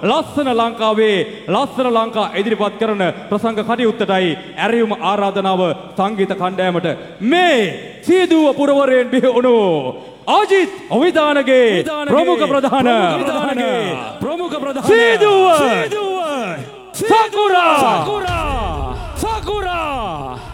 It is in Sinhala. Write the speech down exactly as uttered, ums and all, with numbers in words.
ලස්සන ලංකාවේ ලස්සන ලංකා ඉදිරිපත් කරන ප්‍රසංග කටයුත්තටයි ඇරයුම ආරාධනාව සංගීත කණ්ඩායමට මේ සීදුව පුරවරයෙන් බිහි වුණු අජිත් අවිදානගේ ප්‍රමුඛ ප්‍රධාන ප්‍රමුඛ ප්‍රධාන සීදුව සකුරා සකුරා සකුරා